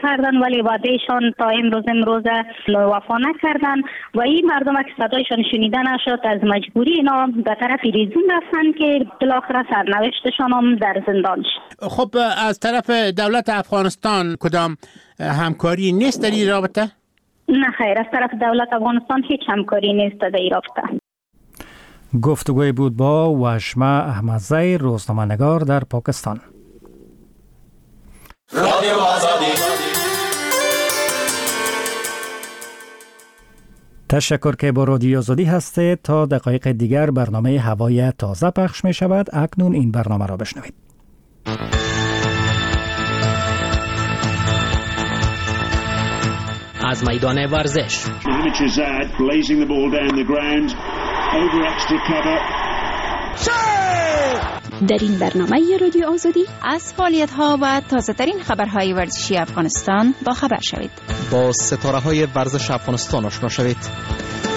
کردن ولی وعدهشان تا امروز وفا نکردن و این مردم که صدایشان شنیده نشد از مجبوری اینا به طرف ریزون رفتن که بالاخره سرنوشتشان هم در زندان شد. خب از طرف دولت افغانستان کدام همکاری نیست در این رابطه؟ نه خیر، از طرف دولت افغانستان هیچ همکاری نیست در این رابطه. گفتگوی بود با وشمه احمدزی، روزنامه‌نگار در پاکستان. رادیو آزادی. تشکر که با رادیو آزادی هستید. تا دقایق دیگر برنامه هوای تازه پخش می شود. اکنون این برنامه را بشنوید. از میدان ورزش. در این برنامه رادیو آزادی از فعالیت‌ها و تازه‌ترین خبرهای ورزشی افغانستان با خبر شوید. با ستاره‌های ورزش افغانستان آشنا شوید.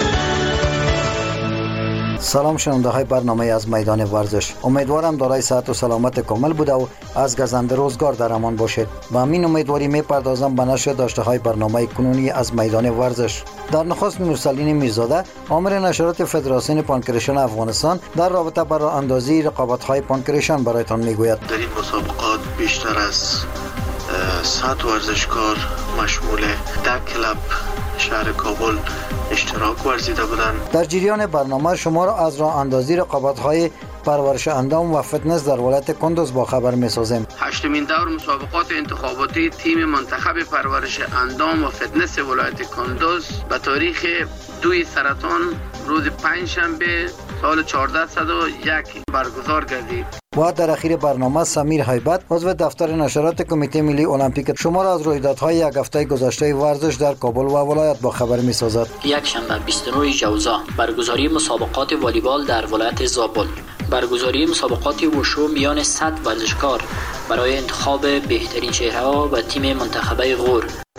سلام شنونده های برنامه از میدان ورزش. امیدوارم دارای صحت و سلامت کامل بوده و از گزنده روزگار در امان باشید. با همین امیدواری میپردازم به نشر داشته های برنامه کنونی از میدان ورزش. در نخست نورسلین میرزاده، آمر نشرات فدراسیون پانکرشن افغانستان، در رابطه با راه اندازی رقابت های پانکرشن برایتان میگوید. در این مسابقات بیشتر از 100 ورزشکار مشمول 10 کلب شهر کابل اشتراک ورزیده بودند. در جریان برنامه شما را از راه اندازی رقابت‌های پرورش اندام و فتنس در ولایت کندوز با خبر می‌سازیم. هشتمین دور مسابقات انتخاباتی تیم منتخب پرورش اندام و فتنس ولایت کندوز به تاریخ 2 سرطان روز پنجشنبه سال 1401 برگزار گردید. و در اخیر برنامه سمیر هیبت، عضو دفتر نشرات کمیته ملی المپیک، شما را از رویدادهای یک هفته گذشته ورزش در کابل و ولایت با خبر می‌سازد. یک شنبه 29 جوزا برگزاری مسابقات والیبال در ولایت زابل، برگزاری مسابقات وشو میان 100 ورزشکار برای انتخاب بهترین چهره‌ها و تیم منتخبه غور.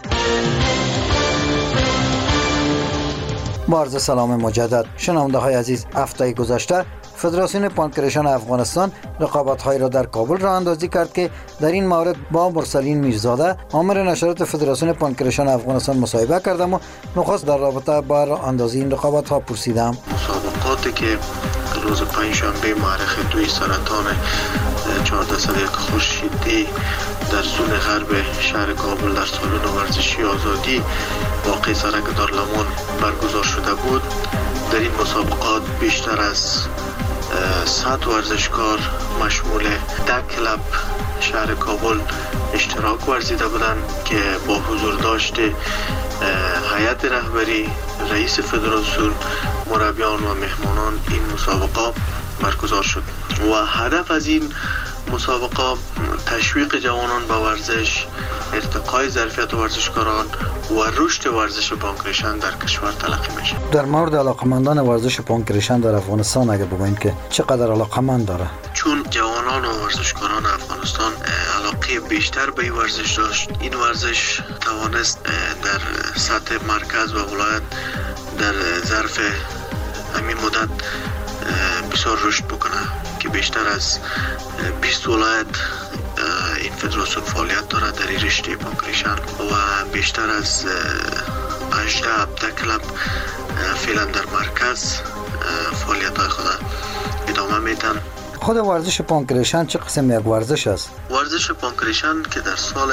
با عرض سلام مجدد شنونده های عزیز، هفته گذشته فدراسیون پانکرشن افغانستان رقابت‌های را در کابل راه اندازی کرد که در این مورد با مرسلین میرزاده، آمر نشرات فدراسیون پانکرشن افغانستان مصاحبه کردم و نخست در رابطه با راه اندازی این رقابت‌ها پرسیدم. مسابقاتی که روز پنجشنبه مورخ 2 سرطان 1401 خورشیدی در زون غرب شهر کابل در سالن ورزشی آزادی واقع سرک دارالمان برگزار شده بود. در این مسابقات بیشتر از 100 ورزشکار مشمول 10 کلب شهر کابل اشتراک ورزیده بودند که با حضور داشت هیئت رهبری، رئیس فدراسیون، مربیان و مهمانان این مسابقه برگزار شد و هدف از این مسابقه تشویق جوانان به ورزش، ارتقای ظرفیت ورزشکاران و رشد ورزش پانکرشن در کشور تلقی میشه. در مورد علاقمندان ورزش پانکرشن در افغانستان اگه بگوییم که چقدر علاقمند داره؟ چون جوانان و ورزشکاران افغانستان علاقه بیشتر به این ورزش داشت، این ورزش توانست در سطح مرکز و ولایت در ظرف همین مدت بسیار رشد بکنه که بیشتر از 20 ولایت این فدراسیون فعالیت داره در این رشته پانکرشن و بیشتر از 18 کلب فعلا در مرکز فعالیت های خود ادامه میدن. خود ورزش پانکرشن چه قسم یک ورزش است؟ ورزش پانکرشن که در سال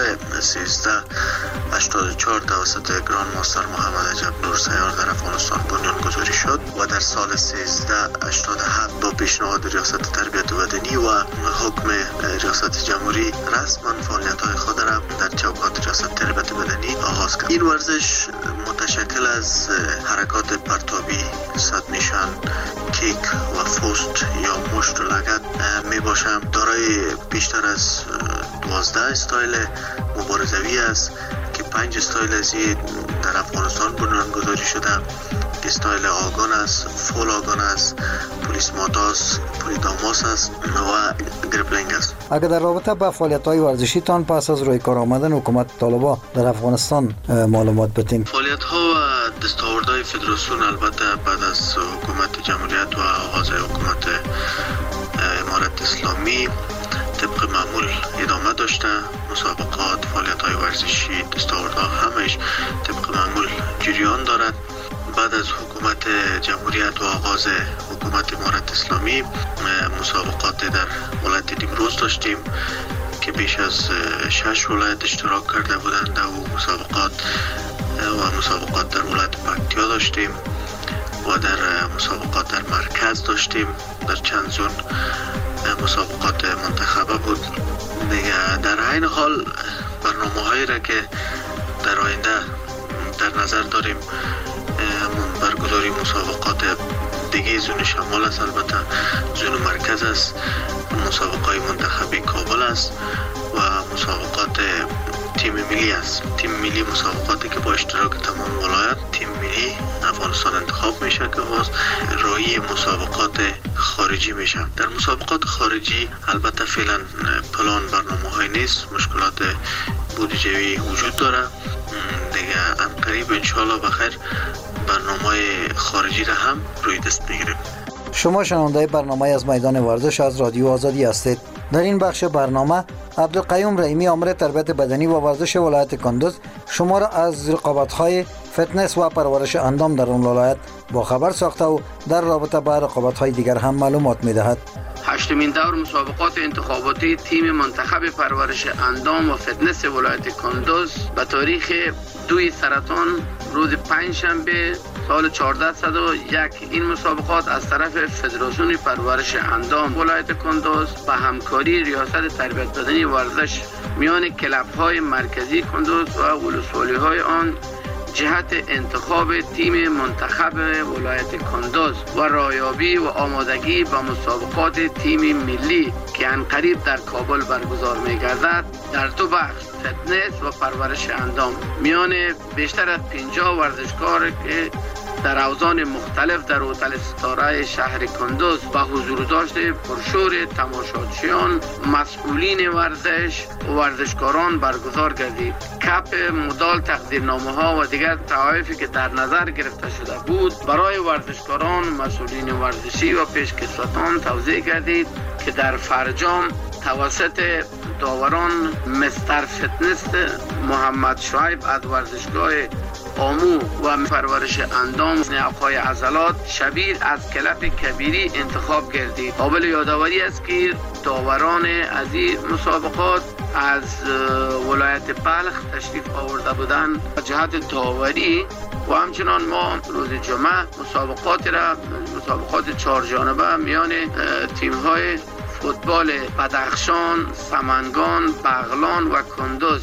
1384 توسط گراند ماستر محمد عجب نور سیار در افغانستان بنیان گذاری شد و در سال 1387 با پیشنهاد ریاست تربیت بدنی و حکم ریاست جمهوری رسما فعالیت‌های خود را در چوکات ریاست تربیت بدنی آغاز کرد. این ورزش متشکل از حرکات پرتابی، صد نشان، کیک و فوست یا مشت و لگد می باشم. دارای بیشتر از 12 استایل مبارزوی است که 5 استایل از در افغانستان بنیانگذاری شده. استایل آگان است، فول آگان است، پولیس ماتاس، پولیداماس است و گریپلینگ است. اگر در رابطه با فعالیت‌های ورزشی تان پس از روی کار آمدن حکومت طالبان در افغانستان معلومات بدین. فعالیت‌ها و دستاوردهای فدراسیون البته بعد از حکومت جمهوریت و آغاز حکومت امارت اسلامی طبق معمول ادامه داشته. مسابقات، فعالیت‌های ورزشی، دستاوردها همش طبق معمول جریان دارد. بعد از حکومت جمهوریت و آغاز حکومت امارت اسلامی مسابقات در ولایت نیمروز داشتیم که بیش از 6 ولایت اشتراک کرده بودند و مسابقات در ولایت پکتیا داشتیم و در مسابقات در مرکز داشتیم. در چند زون مسابقات منتخبه بود دیگه. در عین حال برنامه‌هایی را که در آینده در نظر داریم برگزاری مسابقات دیگه زون شمال است، البته زون مرکز است، مسابقات منتخبی کابل است و مسابقات تیم ملی است. تیم ملی مسابقاتی که با اشتراک تمام ولایت تیم ملی افغانستان انتخاب میشه که باز راهی مسابقات خارجی میشه. در مسابقات خارجی البته فعلا پلان برنامه‌های نیست، مشکلات بودجه‌ای وجود داره دیگه. عنقریب انشالله بخیر برنامه خارجی را هم روی دست بگیریم. شما شنونده برنامه از میدان ورزش از رادیو آزادی هستید. در این بخش برنامه عبدالقیوم رحیمی آمر تربیت بدنی و ورزش ولایت کندوز شما را از رقابت‌های فتنس و پرورش اندام در اون ولایت با خبر ساخته و در رابطه با رقابت‌های دیگر هم معلومات می‌دهد. هشتمین دور مسابقات انتخاباتی تیم منتخب پرورش اندام و فتنس ولایت کندوز به تاریخ 2 سرطان روز پنجشنبه سال 1401 این مسابقات از طرف فدراسیون پرورش اندام ولایت کندوز با همکاری ریاست تربیت بدنی ورزش میان کلب‌های مرکزی کندوز و ولسوالی‌های آن جهت انتخاب تیم منتخب ولایت کندوز و رایابی و آمادگی به مسابقات تیم ملی که عنقریب در کابل برگزار می‌گردد در 2 بخش فتنس و پرورش اندام میان بیشتر از 50 ورزشکار که در اوزان مختلف در هتل ستاره شهر کندوز با حضور داشته پرشور تماشاچیان، مسئولین ورزش و ورزشکاران برگزار گردید. کپ، مدال، تقدیرنامه‌ها و دیگر طوایفی که در نظر گرفته شده بود برای ورزشکاران، مسئولین ورزشی و پیشکسوتان توزیع گردید که در فرجام توسط داوران مستر فتنس محمد شعیب از ورزشگاه آمو و پرورش اندام آقای عضلات شبیر از کلب کبیری انتخاب گردید. قابل یادآوری است که داوران از این مسابقات از ولایت بلخ تشریف آورده بودند و جهت داوری و همچنان ما روز جمعه مسابقات 4 جانبه میان تیم‌های فوتبال بدخشان، سمنگان، بغلان و کندوز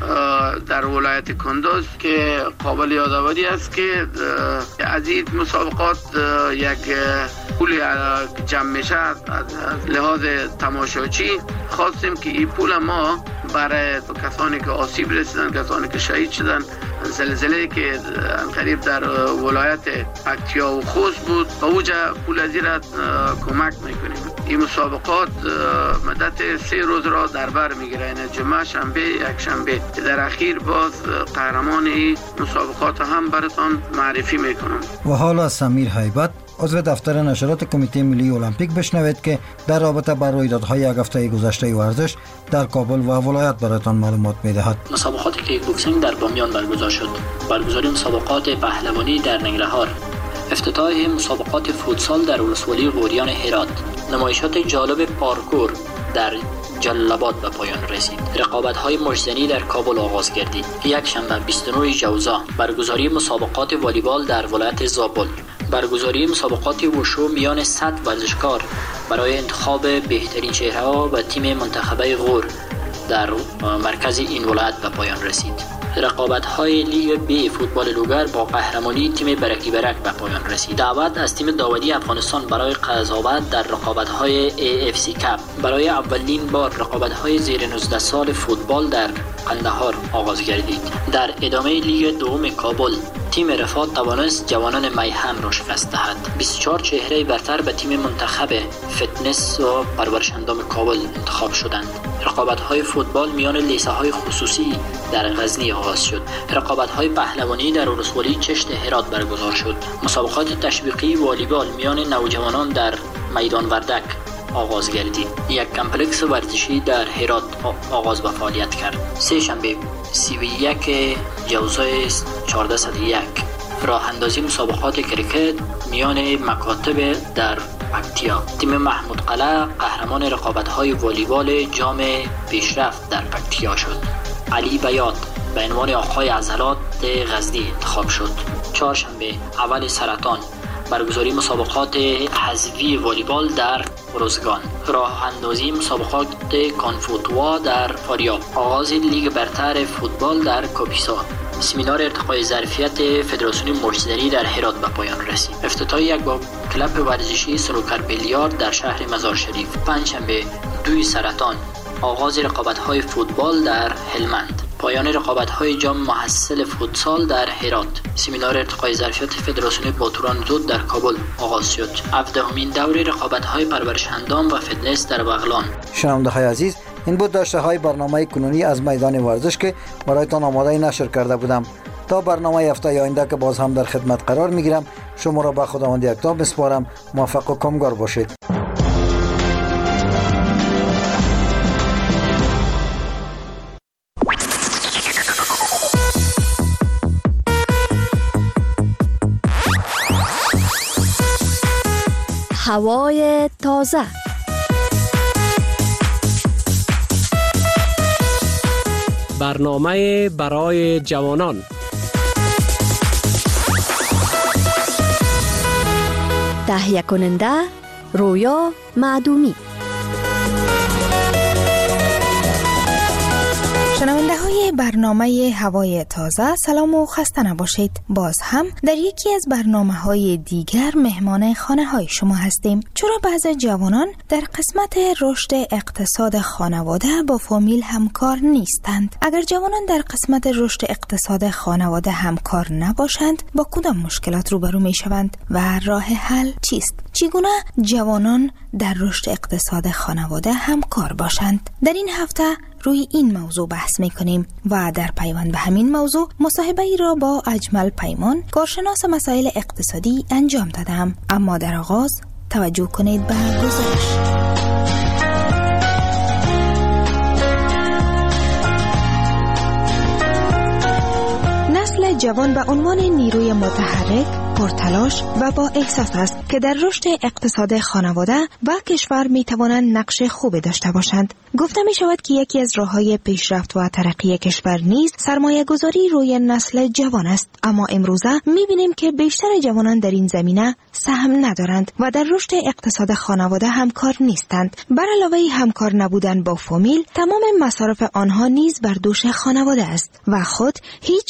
در ولایت کندوز که قابل یادآوری است که از این مسابقات یک پول جمع میشه از لحاظ تماشاچی. خواستیم که این پول ما برای کسانی که آسیب رسیدن، کسانی که شهید شدن، زلزله که قریب در ولایت پکتیا و خوست بود و اوجا پول از این کمک میکنیم. این مسابقات مدت 3 روز را در بر میگیره، یعنی جمعه، شنبه، یک شنبه. در اخیر باز قهرمان این مسابقات هم براتون معرفی میکنم. و حالا سمیر هیبت عضو دفتر نشرات کمیته ملی المپیک بشنوید که در رابطه با رویدادهای یک هفته گذشته ورزش در کابل و ولایت براتان معلومات میدهد. مسابقات کیک بوکسینگ در بامیان برگزار شد. برگزاری مسابقات پهلوانی در ننگرهار. افتتاح مسابقات فوتسال در ولسوالی غوریان هرات. نمایشات جالب پارکور در جلال‌آباد به پایان رسید. رقابت‌های مشتزنی در کابل آغاز گردید. یک شنبه 29 جوزا برگزاری مسابقات والیبال در ولایت زابل. برگزاری مسابقات وشو میان 100 ورزشکار برای انتخاب بهترین چهره‌ها و تیم منتخبه غور در مرکز این ولایت به پایان رسید. رقابت‌های لیگ بی فوتبال لوگر با قهرمانی تیم برکی برک به پایان رسید. دعوت از تیم داودی افغانستان برای قضاوت در رقابت‌های AFC کاپ. برای اولین بار رقابت‌های زیر 19 سال فوتبال در قندهار آغاز گردید. در ادامه لیگ دوم کابل تیم رفات توانست جوانان میهم را شکست دهد. 24 چهره برتر به تیم منتخب فتنس و پرورش اندام کابل انتخاب شدند. رقابت‌های فوتبال میان لیسه‌های خصوصی در غزنی آغاز شد. رقابت‌های پهلوانی در ولسوالی چشت هرات برگزار شد. مسابقات تشویقی والیبال میان نوجوانان در میدان وردک آغاز گردید. یک کمپلکس ورزشی در هرات آغاز به فعالیت کرد. سه شنبه 31 جوزای 1401 راه اندازی مسابقات کریکت میان مکاتب در پکتیا. تیم محمود قلعه قهرمان رقابت‌های والیبال جام پیشرفت در پکتیا شد. علی بیات به عنوان آقای عضلات غزنی انتخاب شد. چهارشنبه اول سرطان برگزاری مسابقات حذفی والیبال در روزگان. راه اندازی مسابقات کانفوتوا در فاریاب. آغاز لیگ برتر فوتبال در کاپیسا. سمینار ارتقای ظرفیت فدراسیون مشتری در هرات به پایان رسید. افتتاح یک با کلب ورزشی سنوکر بیلیارد در شهر مزار شریف. پنجشنبه 2 سرطان آغاز رقابت‌های فوتبال در هلمند. پایان رقابت‌های جام محصل فوتسال در هرات. سمینار ارتقای ظرفیت فدراسیون باتوران زود در کابل آغاز شد. 17مین دوره رقابت‌های پرورش اندام و فتنس در بغلان. شنونده‌های عزیز، این بود داشته‌های برنامه کنونی از میدان ورزش که برایتان آماده نشر کرده بودم. تا برنامه هفته آینده که باز هم در خدمت قرار میگیرم، شما را به خداوند یکتا میسپارم. موفق و کامگار باشید. هوای تازه. برنامه برای جوانان. تهیه کننده رویا معدومی. شنونده های برنامه هوای تازه، سلام و خسته نباشید. باز هم در یکی از برنامه های دیگر مهمان خانه های شما هستیم. چرا بعضی جوانان در قسمت رشد اقتصاد خانواده با فامیل همکار نیستند؟ اگر جوانان در قسمت رشد اقتصاد خانواده همکار نباشند، با کدام مشکلات روبرو می شوند و راه حل چیست؟ چگونه جوانان در رشد اقتصاد خانواده همکار باشند؟ در این هفته روی این موضوع بحث می‌کنیم و در پیوند به همین موضوع مصاحبه‌ای را با اجمل پیمان، کارشناس مسائل اقتصادی انجام دادم. اما در آغاز توجه کنید به گزارش. نسل جوان به عنوان نیروی متحرک، پرتلاش و با احساس است که در رشد اقتصاد خانواده و کشور می توانند نقش خوبی داشته باشند. گفته می شود که یکی از راه‌های پیشرفت و ترقی کشور نیز سرمایه گذاری روی نسل جوان است. اما امروزه می بینیم که بیشتر جوانان در این زمینه سهم ندارند و در رشد اقتصاد خانواده همکار نیستند. بر علاوه همکار نبودن با فامیل، تمام مصارف آنها نیز بر دوش خانواده است و خود هیچ